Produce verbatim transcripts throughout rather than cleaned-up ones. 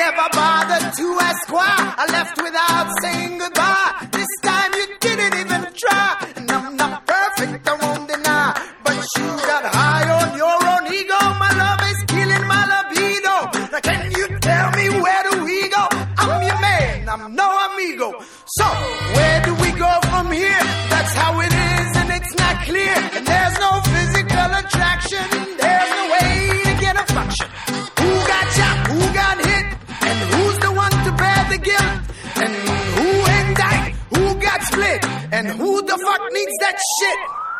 never bothered to ask why. I left without saying goodbye. This time you didn't even try. And I'm not perfect, I won't deny, but you got high on your own ego. My love is killing my libido. Now can you tell me where do we go? I'm your man, I'm no amigo. So where do we go from here? That's how it is and it's not clear. And there's no physical attraction. There's no way to get a fraction. Who got shot? Who got hit? And who's the one to bear the guilt? And who indict? Who got split? And who the fuck needs that shit?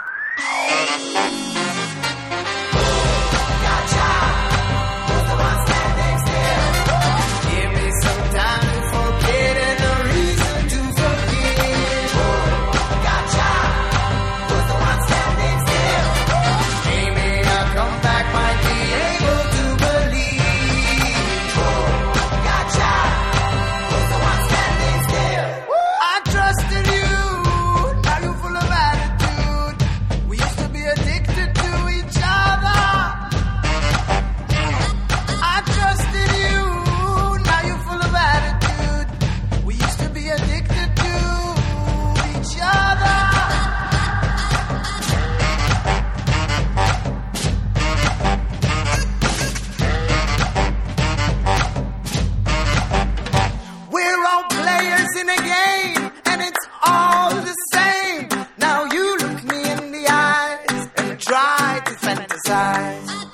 Gotcha. Who's the one standing still? Give me some time to forget and a reason to forgive. Gotcha. Who's the one standing still? Maybe I'll come back, might be able to believe. Gotcha. Who's the one standing still? I trusted you. Now you're full of attitude. We used to be addicted to each other. I trusted you. Now you're full of attitude. We used to be addicted to each other. We're all players in a game, and it's all the same. Now you look me in the eyes and try to fantasize.